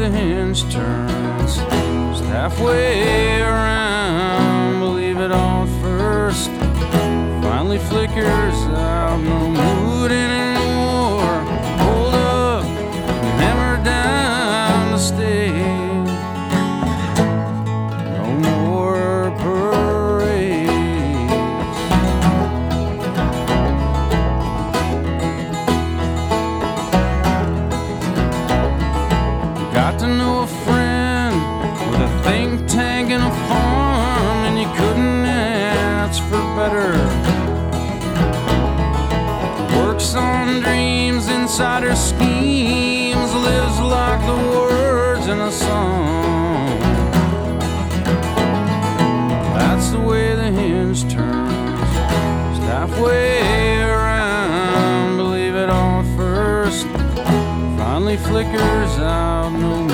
the hinge turns, just halfway around. Believe it all at first, finally flickers out. No mood anymore. Hold up, hammer down the stage. No more parades. Got to know a friend with a think tank and a farm, and you couldn't ask for better. Works on dreams, insider schemes, lives like the words in a song. That's the way the hinge turns, just halfway around. Believe it all at first, finally flickers out. No